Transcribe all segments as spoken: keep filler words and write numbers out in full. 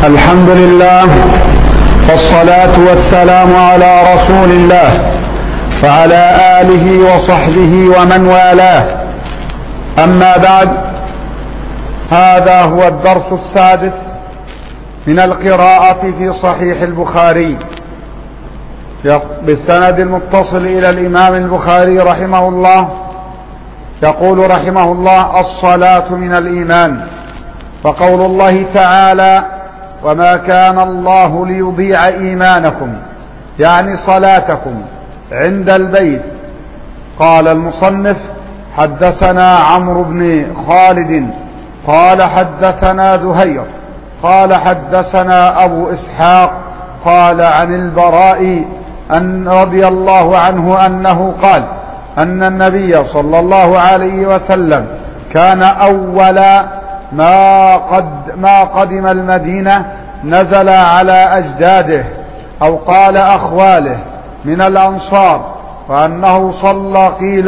الحمد لله والصلاة والسلام على رسول الله وعلى آله وصحبه ومن والاه. أما بعد، هذا هو الدرس السادس من القراءة في صحيح البخاري بالسند المتصل إلى الإمام البخاري رحمه الله. يقول رحمه الله: الصلاة من الإيمان. وقول الله تعالى: وما كان الله ليضيع إيمانكم، يعني صلاتكم عند البيت. قال المصنف: حدثنا عمرو بن خالد قال حدثنا زهير قال حدثنا أبو إسحاق قال عن البراء أن رضي الله عنه أنه قال أن النبي صلى الله عليه وسلم كان أول ما, قد ما قدم المدينة نزل على أجداده أو قال أخواله من الأنصار، وأنه صلى قيل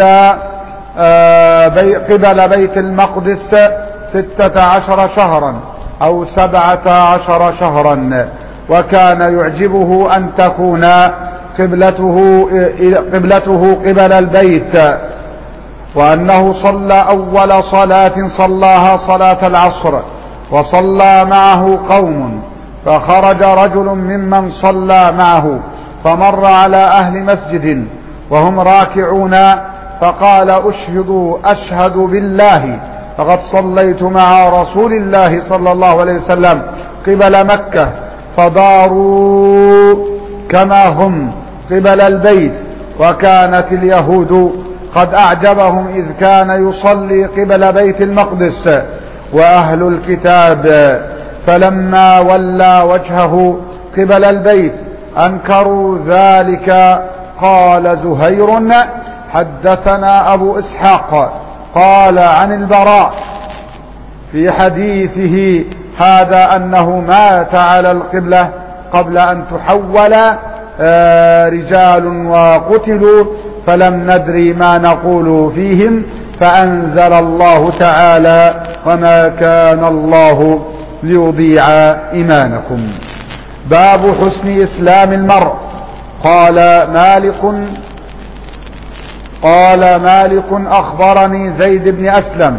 قبل بيت المقدس ستة عشر شهرا أو سبعة عشر شهرا، وكان يعجبه أن تكون قبلته, قبلته قبل البيت، وأنه صلى أول صلاة صلاها صلاة العصر، وصلى معه قوم، فخرج رجل ممن صلى معه فمر على أهل مسجد وهم راكعون، فقال: أشهد أشهد بالله فقد صليت مع رسول الله صلى الله عليه وسلم قبل مكة، فداروا كما هم قبل البيت. وكانت اليهود قد أعجبهم إذ كان يصلي قبل بيت المقدس وأهل الكتاب، فلما ولى وجهه قبل البيت أنكروا ذلك. قال زهير: حدثنا أبو إسحاق قال عن البراء في حديثه هذا أنه مات على القبلة قبل أن تحول رجال وقتلوا، فلم ندري ما نقول فيهم، فأنزل الله تعالى: وما كان الله ليضيع إيمانكم. باب حسن إسلام المرء. قال مالك قال مالك أخبرني زيد بن أسلم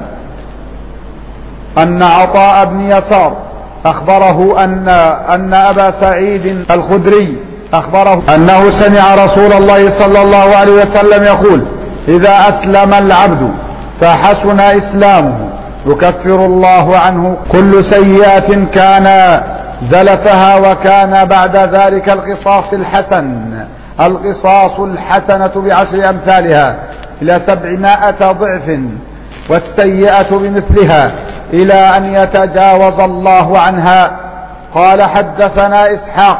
أن عطاء بن يسار أخبره أن, أن أبا سعيد الخدري أخبره أنه سمع رسول الله صلى الله عليه وسلم يقول: إذا أسلم العبد فحسن إسلامه يكفر الله عنه كل سيئة كان زلفها، وكان بعد ذلك القصاص الحسن القصاص الحسنة بعشر أمثالها إلى سبعمائة ضعف، والسيئة بمثلها إلى أن يتجاوز الله عنها. قال حدثنا إسحاق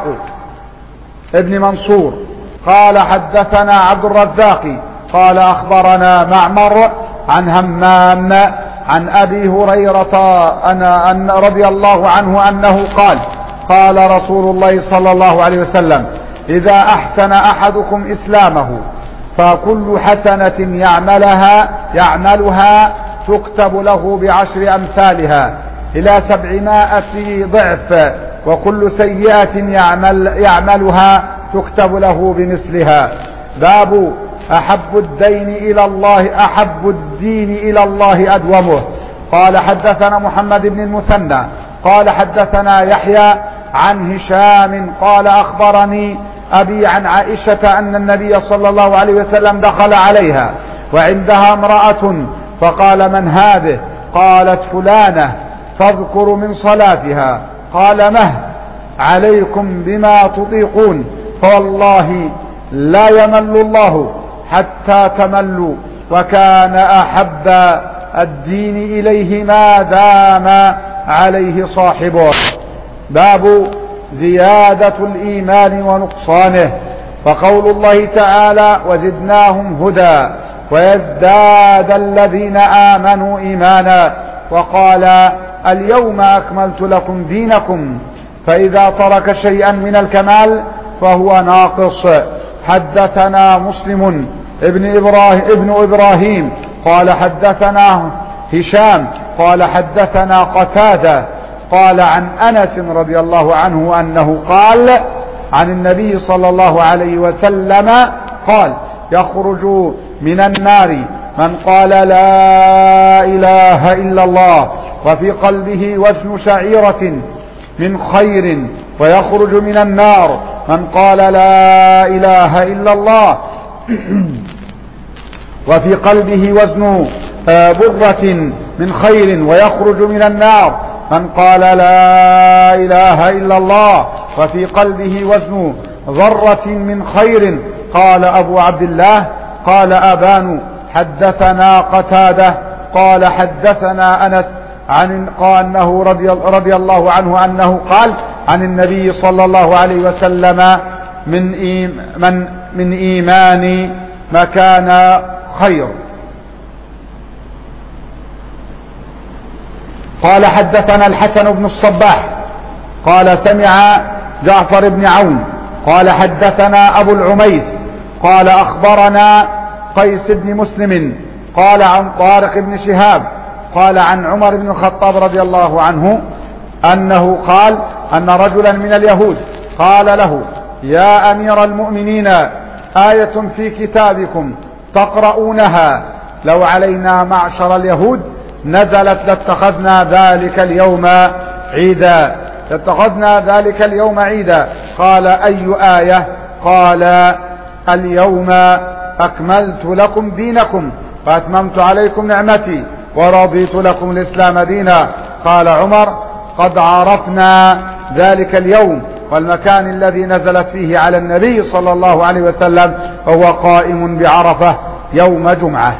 ابن منصور قال حدثنا عبد الرزاق قال أخبرنا معمر عن همام عن أبي هريرة أنا أن رضي الله عنه أنه قال: قال رسول الله صلى الله عليه وسلم: إذا أحسن أحدكم إسلامه فكل حسنة يعملها يعملها تكتب له بعشر أمثالها إلى سبعمائة ضعف، وكل سيئة يعمل يعملها تكتب له بمثلها. باب أحب الدين إلى الله أحب الدين إلى الله أدومه. قال حدثنا محمد بن المثنى قال حدثنا يحيى عن هشام قال أخبرني أبي عن عائشة أن النبي صلى الله عليه وسلم دخل عليها وعندها امرأة، فقال: من هذه؟ قالت: فلانة، تذكر من صلاتها. قال: مه عليكم بما تطيقون، فوالله لا يمل الله حتى تملوا، وكان أحب الدين إليه ما دام عليه صاحبه. باب زيادة الإيمان ونقصانه. فقول الله تعالى: وزدناهم هدى ويزداد الذين آمنوا إيمانا. وقال: اليوم أكملت لكم دينكم، فإذا ترك شيئا من الكمال فهو ناقص. حدثنا مسلم ابن إبراهيم, ابن إبراهيم قال حدثنا هشام قال حدثنا قتادة قال عن أنس رضي الله عنه أنه قال عن النبي صلى الله عليه وسلم قال يخرج من النار من قال لا إله إلا الله وفي قلبه وزن شعيرة من خير، ويخرج من النار من قال لا إله إلا الله وفي قلبه وزن برة من خير، ويخرج من النار من قال لا إله إلا الله وفي قلبه وزن ذرة من خير. قال أبو عبد الله قال أبان حدثنا قتادة قال حدثنا أنس عن أنه رضي, رضي الله عنه أنه قال عن النبي صلى الله عليه وسلم من, من, من إيمان ما كان خير. قال حدثنا الحسن بن الصباح قال سمع جعفر بن عون قال حدثنا أبو العميس قال أخبرنا قيس بن مسلم قال عن طارق بن شهاب قال عن عمر بن الخطاب رضي الله عنه أنه قال أن رجلا من اليهود قال له يا أمير المؤمنين آية في كتابكم تقرؤونها لو علينا معشر اليهود نزلت لاتخذنا ذلك اليوم عيدا لاتخذنا ذلك اليوم عيدا. قال أي آية؟ قال اليوم أكملت لكم دينكم وأتممت عليكم نعمتي ورضيت لكم الإسلام دينا. قال عمر قد عرفنا ذلك اليوم والمكان الذي نزلت فيه على النبي صلى الله عليه وسلم وهو قائم بعرفة يوم جمعة.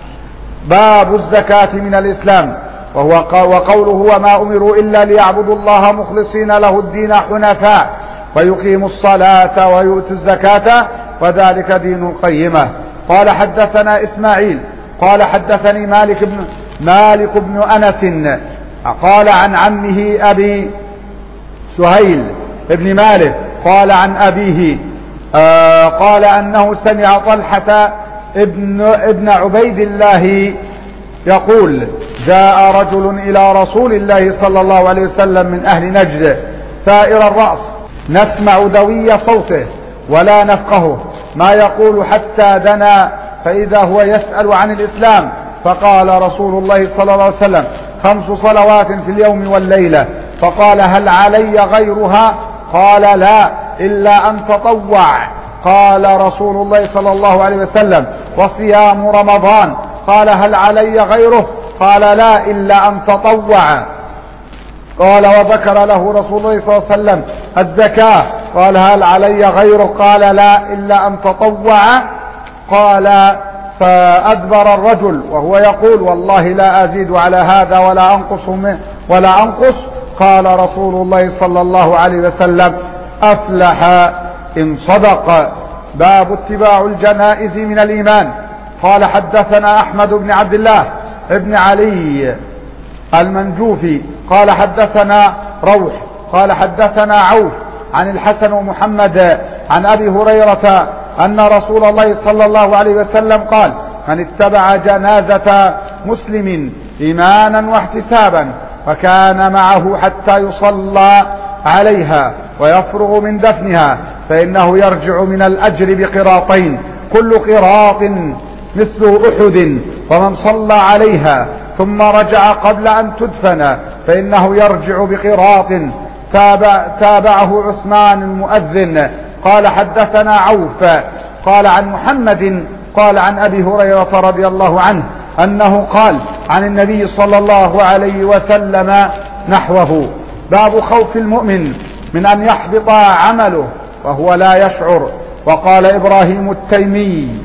باب الزكاة من الإسلام، وهو وقوله وما أمروا إلا ليعبدوا الله مخلصين له الدين حنفاء ويقيموا الصلاة ويؤتوا الزكاة وذلك دين القيمة. قال حدثنا إسماعيل قال حدثني مالك بن مالك بن أنس قال عن عمه أبي سهيل ابن مالك قال عن أبيه آه قال أنه سمع طلحة ابن, ابن عبيد الله يقول جاء رجل إلى رسول الله صلى الله عليه وسلم من أهل نجد ثائر الرأس نسمع دوي صوته ولا نفقهه ما يقول حتى دنا فإذا هو يسأل عن الإسلام. فقال رسول الله صلى الله عليه وسلم خمس صلوات في اليوم والليلة. فقال هل علي غيرها؟ قال لا إلا أن تطوع. قال رسول الله صلى الله عليه وسلم وصيام رمضان. قال هل علي غيره؟ قال لا إلا أن تطوع. قال وذكر له رسول الله صلى الله عليه وسلم الزكاة. قال هل علي غيره؟ قال لا إلا أن تطوع. قال فأدبر الرجل وهو يقول والله لا أزيد على هذا ولا أنقص منه ولا أنقص. قال رسول الله صلى الله عليه وسلم أفلح إن صدق. باب اتباع الجنائز من الإيمان. قال حدثنا أحمد بن عبد الله ابن علي المنجوفي قال حدثنا روح قال حدثنا عوف عن الحسن ومحمد عن أبي هريرة أن رسول الله صلى الله عليه وسلم قال من اتبع جنازة مسلم إيمانا واحتسابا وكان معه حتى يصلى عليها ويفرغ من دفنها فإنه يرجع من الأجر بقراطين كل قراط مثل أحد. ومن صلى عليها ثم رجع قبل أن تدفن فإنه يرجع بقراط. تابع تابعه عثمان المؤذن. قال حدثنا عوف قال عن محمد قال عن أبي هريرة رضي الله عنه أنه قال عن النبي صلى الله عليه وسلم نحوه. باب خوف المؤمن من أن يحبط عمله وهو لا يشعر. وقال إبراهيم التيمي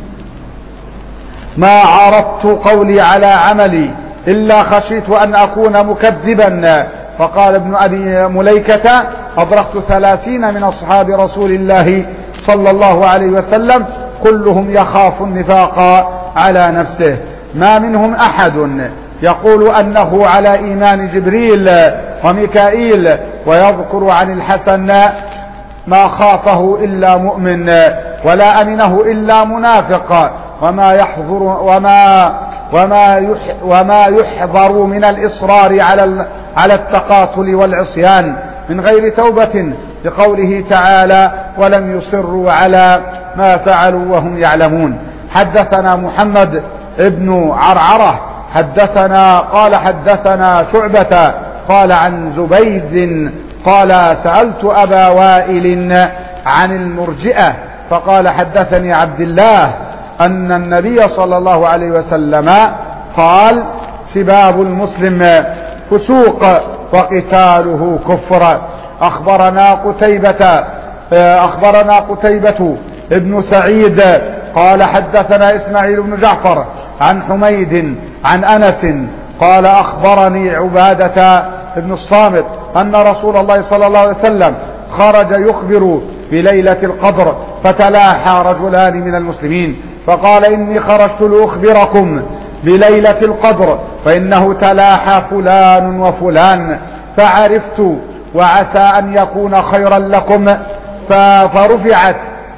ما عرضت قولي على عملي إلا خشيت أن أكون مكذبا. فقال ابن أبي مليكة أدركت ثلاثين من أصحاب رسول الله صلى الله عليه وسلم كلهم يخاف النفاق على نفسه ما منهم أحد يقول أنه على إيمان جبريل وميكائيل. ويذكر عن الحسن ما خافه إلا مؤمن ولا أمنه إلا منافق وما يحضر وما وما وما يحضر من الإصرار على على التقاتل والعصيان من غير توبة، لقوله تعالى ولم يصروا على ما فعلوا وهم يعلمون. حدثنا محمد ابن عرعرة حدثنا قال حدثنا شعبة قال عن زبيد قال سألت أبا وائل عن المرجئة فقال حدثني عبد الله أن النبي صلى الله عليه وسلم قال سباب المسلم فسوق وقتاله كفر. أخبرنا قتيبة أخبرنا قتيبة ابن سعيد قال حدثنا إسماعيل بن جعفر عن حميد عن أنس قال أخبرني عبادة ابن الصامت أن رسول الله صلى الله عليه وسلم خرج يخبر بليلة القدر فتلاحى رجلان من المسلمين فقال إني خرجت لأخبركم بليلة القدر فإنه تلاحى فلان وفلان فعرفت وعسى أن يكون خيرا لكم فرفعت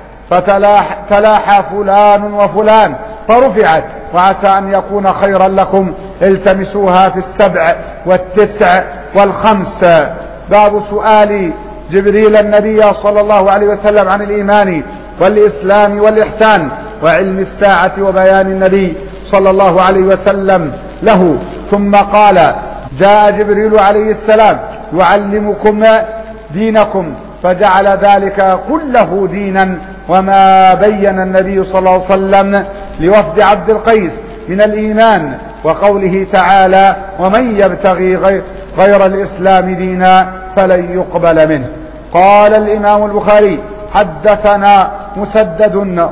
فتلاحى فلان وفلان فرفعت وعسى أن يكون خيرا لكم التمسوها في السبع والتسع والخمس. باب سؤال جبريل النبي صلى الله عليه وسلم عن الإيمان والإسلام والإحسان وعلم الساعة وبيان النبي صلى الله عليه وسلم له. ثم قال جاء جبريل عليه السلام يعلمكم دينكم فجعل ذلك كله دينا. وما بين النبي صلى الله عليه وسلم لوفد عبد القيس من الإيمان وقوله تعالى ومن يبتغي غير الإسلام دينا فلن يقبل منه. قال الإمام البخاري حدثنا مسدد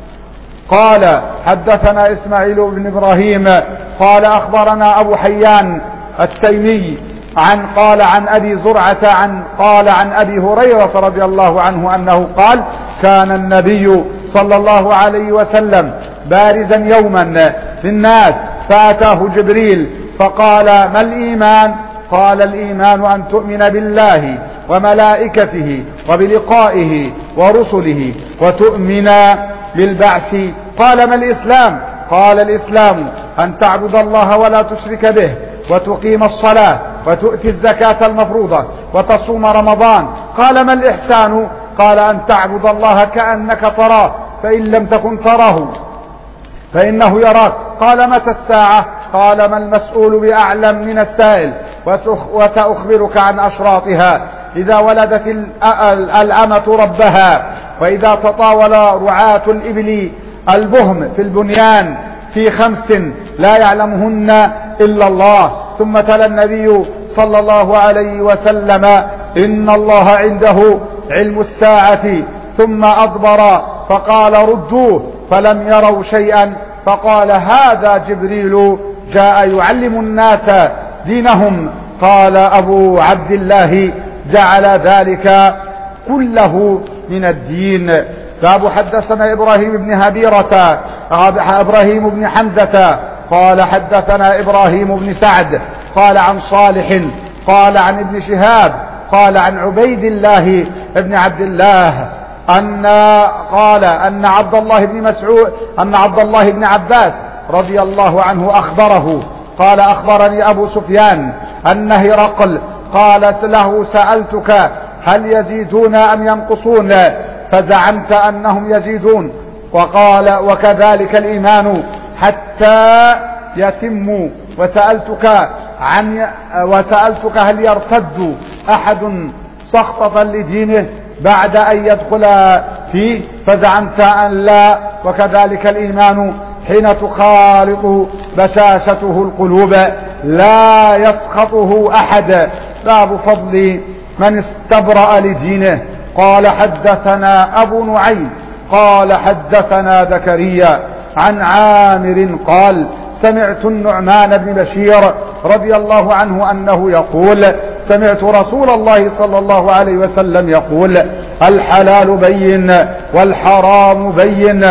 قال حدثنا إسماعيل بن إبراهيم قال أخبرنا أبو حيان التيمي عن قال عن أبي زرعة عن قال عن أبي هريرة رضي الله عنه أنه قال كان النبي صلى الله عليه وسلم بارزا يوما للناس فأتاه جبريل فقال ما الإيمان؟ قال الإيمان أن تؤمن بالله وملائكته وبلقائه ورسله وتؤمن بالبعث. قال ما الإسلام؟ قال الإسلام أن تعبد الله ولا تشرك به وتقيم الصلاة وتؤتي الزكاة المفروضة وتصوم رمضان. قال ما الإحسان؟ قال أن تعبد الله كأنك تراه فإن لم تكن تراه فإنه يراك. قال متى الساعة؟ قال ما المسؤول بأعلم من السائل وسأخبرك عن أشراطها إذا ولدت الأمة ربها وإذا تطاول رعاة الإبل البهم في البنيان في خمس لا يعلمهن إلا الله. ثم تلا النبي صلى الله عليه وسلم إن الله عنده علم الساعة ثم أدبر فقال ردوه فلم يروا شيئا فقال هذا جبريل جاء يعلم الناس دينهم. قال أبو عبد الله جعل ذلك كله من الدين. باب حدثنا إبراهيم بن هبيرة إبراهيم بن حمزة قال حدثنا إبراهيم بن سعد قال عن صالح قال عن ابن شهاب قال عن عبيد الله بن عبد الله أن قال أن عبد الله بن مسعود أن عبد الله بن عباس رضي الله عنه أخبره قال أخبرني أبو سفيان أن هرقل قالت له سألتك هل يزيدون أم ينقصون فزعمت أنهم يزيدون وقال وكذلك الإيمان حتى يتم وسألتك عن وسألتك هل يرتد أحد سخطة لدينه بعد أن يدخل فيه فزعمت أن لا وكذلك الإيمان حين تخالط بشاشته القلوب لا يسخطه أحد. باب فضل من استبرأ لدينه. قال حدثنا أبو نعيم قال حدثنا زكريا عن عامر قال سمعت النعمان بن بشير رضي الله عنه أنه يقول سمعت رسول الله صلى الله عليه وسلم يقول الحلال بين والحرام بين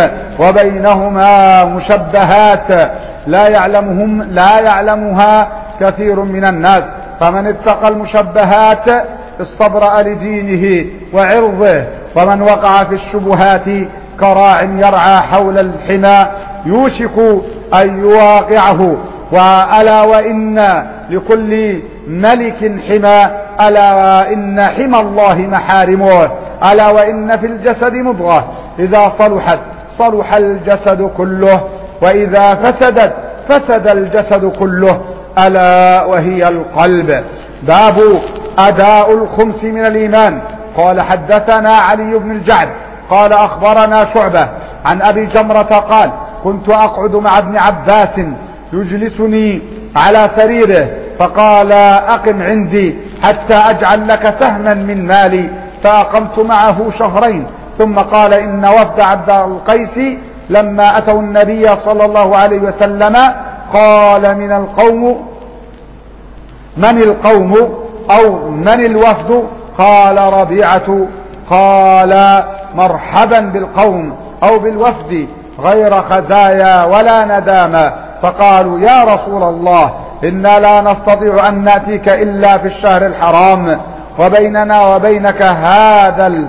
وبينهما مشبهات لا يعلمهم لا يعلمها كثير من الناس فمن اتقى المشبهات استبرأ لدينه وعرضه ومن وقع في الشبهات كراع يرعى حول الحمى يوشك أن يواقعه. وألا وإن لكل ملك حمى، ألا وإن حمى الله محارمه، ألا وإن في الجسد مضغة إذا صلحت صلح الجسد كله، وإذا فسدت فسد الجسد كله، ألا وهي القلب. باب أداء الخمس من الإيمان. قال حدثنا علي بن الجعد قال أخبرنا شعبة عن أبي جمرة قال كنت أقعد مع ابن عباس يجلسني على سريره فقال أقم عندي حتى أجعل لك سهما من مالي، فأقمت معه شهرين، ثم قال إن وفد عبد القيس لما أتوا النبي صلى الله عليه وسلم قال من القوم من القوم أو من الوفد؟ قال ربيعة. قال مرحبا بالقوم أو بالوفد غير خزايا ولا ندامة. فقالوا يا رسول الله إنا لا نستطيع أن نأتيك إلا في الشهر الحرام، وبيننا وبينك هذا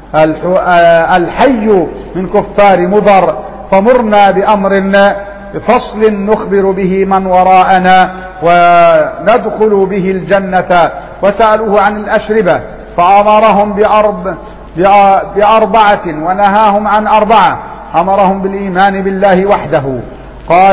الحي من كفار مضر، فمرنا بأمر فصل نخبر به من وراءنا وندخل به الجنة. وسألوه عن الأشربة فأمرهم بأرب بأربعة ونهاهم عن أربعة، أمرهم بالإيمان بالله وحده. قال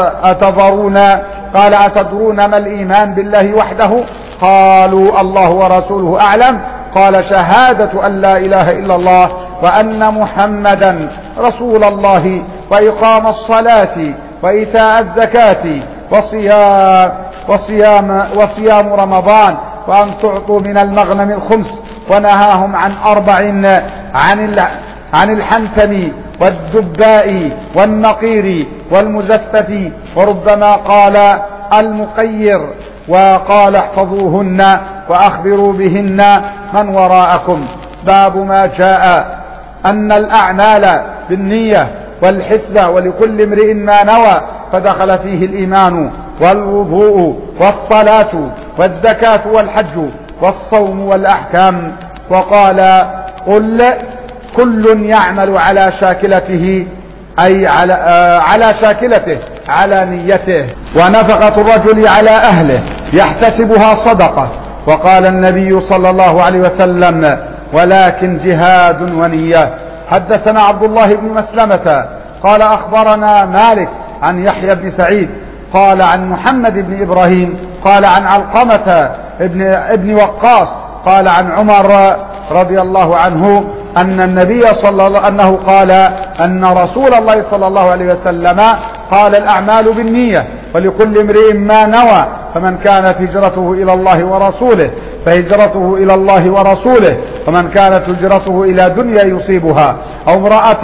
أتدرون قال أتدرون ما الإيمان بالله وحده؟ قالوا الله ورسوله أعلم. قال شهادة أن لا إله إلا الله وأن محمدا رسول الله، وإقام الصلاة وإيتاء الزكاة وصيام, وصيام, وصيام رمضان، وأن تعطوا من المغنم الخمس. ونهاهم عن أربع عن عن الحنتم والدباء والنقير والمزفت، وربما قال المقير، وقال احفظوهن وأخبروا بهن من وراءكم. باب ما جاء أن الأعمال بالنية والحسبة ولكل امرئ ما نوى، فدخل فيه الإيمان والوضوء والصلاة والزكاة والحج والصوم والأحكام. وقال قل كل يعمل على شاكلته، أي على, آه على شاكلته على نيته، ونفقة الرجل على أهله يحتسبها صدقة. وقال النبي صلى الله عليه وسلم ولكن جهاد ونية. حدثنا عبد الله بن مسلمة قال أخبرنا مالك عن يحيى بن سعيد قال عن محمد بن إبراهيم قال عن علقمة ابن, ابن وقاص قال عن عمر رضي الله عنه أن النبي صلى الله أنه قال أن رسول الله صلى الله عليه وسلم قال الأعمال بالنية ولكل امرئ ما نوى، فمن كانت هجرته إلى الله ورسوله فهجرته إلى الله ورسوله، ومن كانت هجرته إلى دنيا يصيبها أو امرأة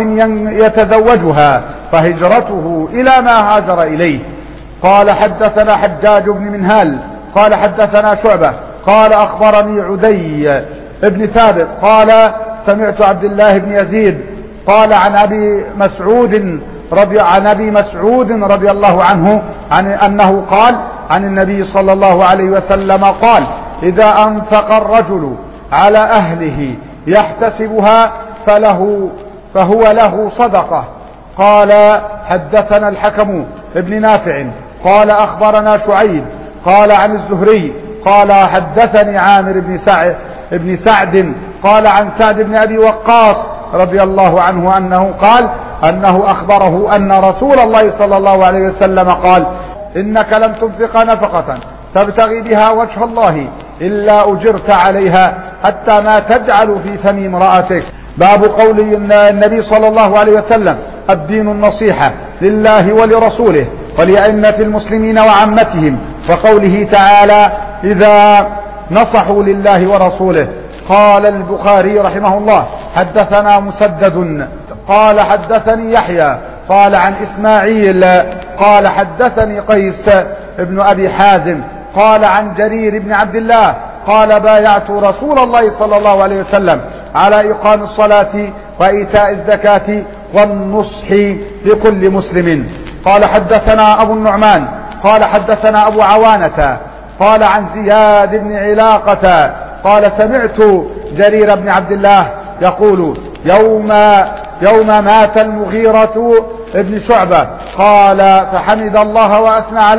يتزوجها فهجرته إلى ما هاجر إليه. قال حدثنا حجاج بن منهال قال حدثنا شعبة قال أخبرني عدي ابن ثابت قال سمعت عبد الله بن يزيد قال عن أبي مسعود رضي عن أبي مسعود رضي الله عنه عن أنه قال عن النبي صلى الله عليه وسلم قال إذا أنفق الرجل على أهله يحتسبها فله فهو له صدقة. قال حدثنا الحكم ابن نافع قال أخبرنا شعيب قال عن الزهري قال حدثني عامر بن سعد ابن سعد قال عن سعد بن أبي وقاص رضي الله عنه أنه قال أنه أخبره أن رسول الله صلى الله عليه وسلم قال إنك لم تنفق نفقة تبتغي بها وجه الله إلا أجرت عليها حتى ما تجعل في فم امرأتك. باب قول النبي صلى الله عليه وسلم الدين النصيحة لله ولرسوله ولأئمة المسلمين وعامتهم، وقوله تعالى إذا نصحوا لله ورسوله. قال البخاري رحمه الله حدثنا مسدد قال حدثني يحيى قال عن إسماعيل قال حدثني قيس ابن أبي حازم قال عن جرير بن عبد الله قال بايعت رسول الله صلى الله عليه وسلم على إقام الصلاة وإيتاء الزكاة والنصح لكل مسلم. قال حدثنا أبو النعمان قال حدثنا أبو عوانة قال عن زياد بن علاقة قال سمعت جرير بن عبد الله يقول يوم يوم مات المغيرة ابن شعبة قال فحمد الله وأثنى عليه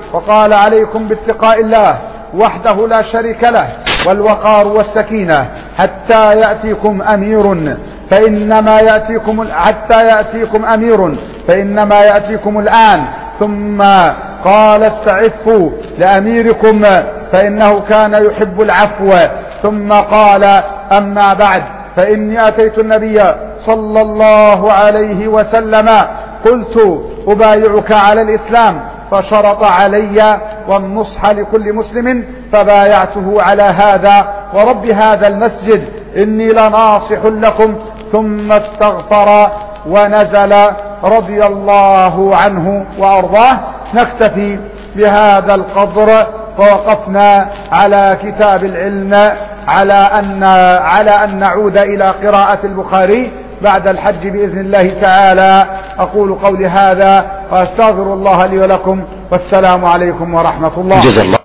وقال عليكم باتقاء الله وحده لا شريك له والوقار والسكينة حتى يأتيكم أمير فإنما يأتيكم حتى يأتيكم أمير فإنما يأتيكم الآن. ثم قال استعفوا لأميركم فإنه كان يحب العفو. ثم قال أما بعد فإني أتيت النبي صلى الله عليه وسلم قلت أبايعك على الإسلام فشرط علي والنصح لكل مسلم فبايعته على هذا ورب هذا المسجد إني لناصح لكم. ثم استغفر ونزل رضي الله عنه وأرضاه. نكتفي بهذا القدر ووقفنا على كتاب العلم على أن, على أن نعود إلى قراءة البخاري بعد الحج بإذن الله تعالى. أقول قولي هذا وأستغفر الله لي ولكم والسلام عليكم ورحمة الله.